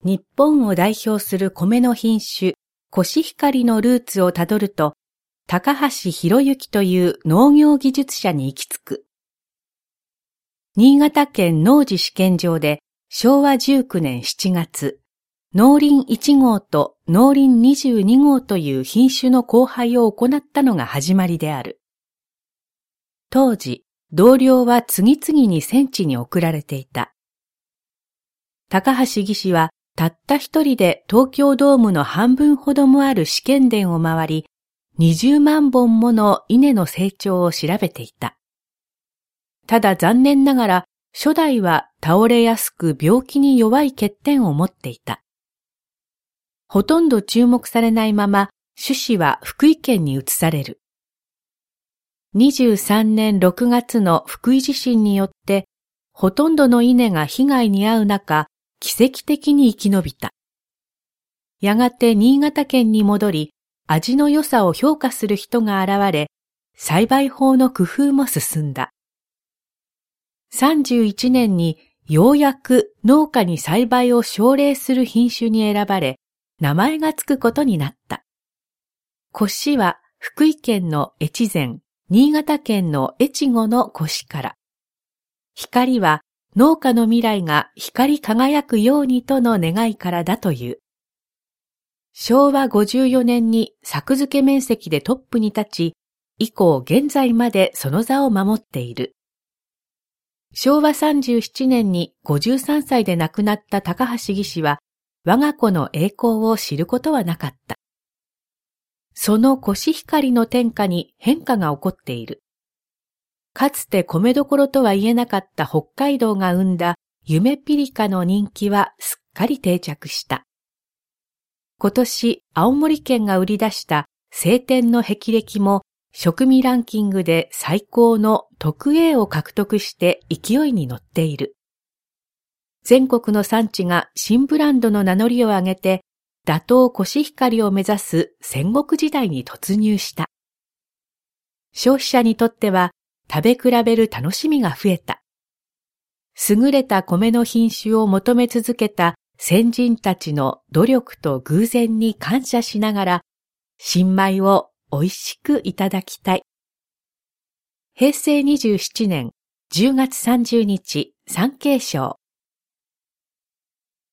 日本を代表する米の品種、コシヒカリのルーツをたどると、高橋博之という農業技術者に行き着く。新潟県農事試験場で昭和19年7月、農林1号と農林22号という品種の交配を行ったのが始まりである。当時、同僚は次々に戦地に送られていた。高橋技師はたった一人で東京ドームの半分ほどもある試験田を回り、20万本もの稲の成長を調べていた。ただ残念ながら、初代は倒れやすく病気に弱い欠点を持っていた。ほとんど注目されないまま、種子は福井県に移される。23年6月の福井地震によって、ほとんどの稲が被害に遭う中、奇跡的に生き延びた。やがて新潟県に戻り、味の良さを評価する人が現れ、栽培法の工夫も進んだ。31年にようやく農家に栽培を奨励する品種に選ばれ、名前がつくことになった。コシは福井県の越前、新潟県の越後のコシから。光は農家の未来が光り輝くようにとの願いからだという。昭和54年に作付け面積でトップに立ち、以降現在までその座を守っている。昭和37年に53歳で亡くなった高橋技師は、我が子の栄光を知ることはなかった。そのコシヒカリの天下に変化が起こっている。かつて米どころとは言えなかった北海道が生んだ夢ピリカの人気はすっかり定着した。今年、青森県が売り出した青天の霹靂も食味ランキングで最高の特 A を獲得して勢いに乗っている。全国の産地が新ブランドの名乗りを上げて、打倒コシヒカリを目指す戦国時代に突入した。消費者にとっては食べ比べる楽しみが増えた。優れた米の品種を求め続けた先人たちの努力と偶然に感謝しながら、新米を美味しくいただきたい。平成27年10月30日、産経省。